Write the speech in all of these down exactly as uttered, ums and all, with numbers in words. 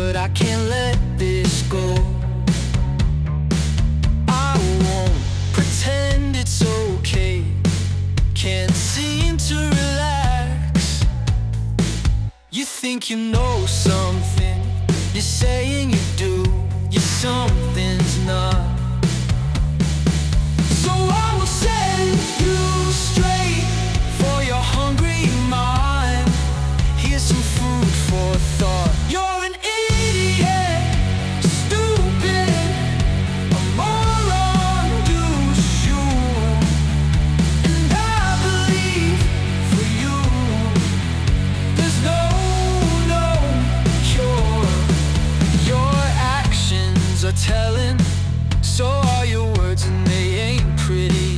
but I can't let this go. I won't pretend it's okay. Can't seem to relax. You think you know something, you're saying you do, yet something's not. So I will set you straight for your hungry mind. Here's some food for thought. You're an idiot, stupid, a moron, douche you. And I believe for you there's no, no cure. Your actions are telling, so are your words, and they ain't pretty.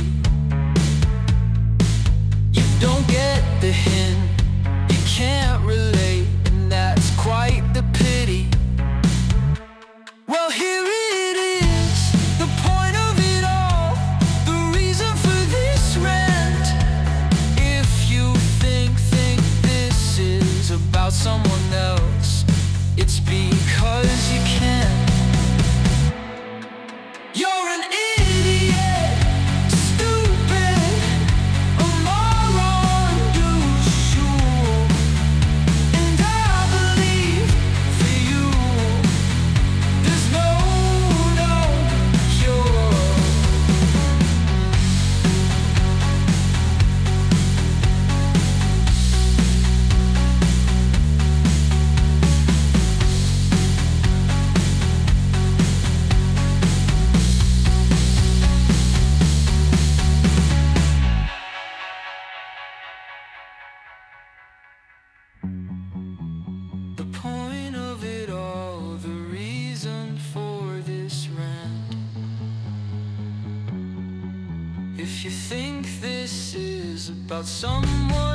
You don't get the hint, you can't relate, and that's quite the pity. Well, here it is, the point of it all, the reason for this rant. If you think, think this is about someone else, it's because you can't. You're an idiot, stupid, a moron, douche you. And I believe for you there's no, no cure. The point of it all, the reason for this rant. If you think this is about someone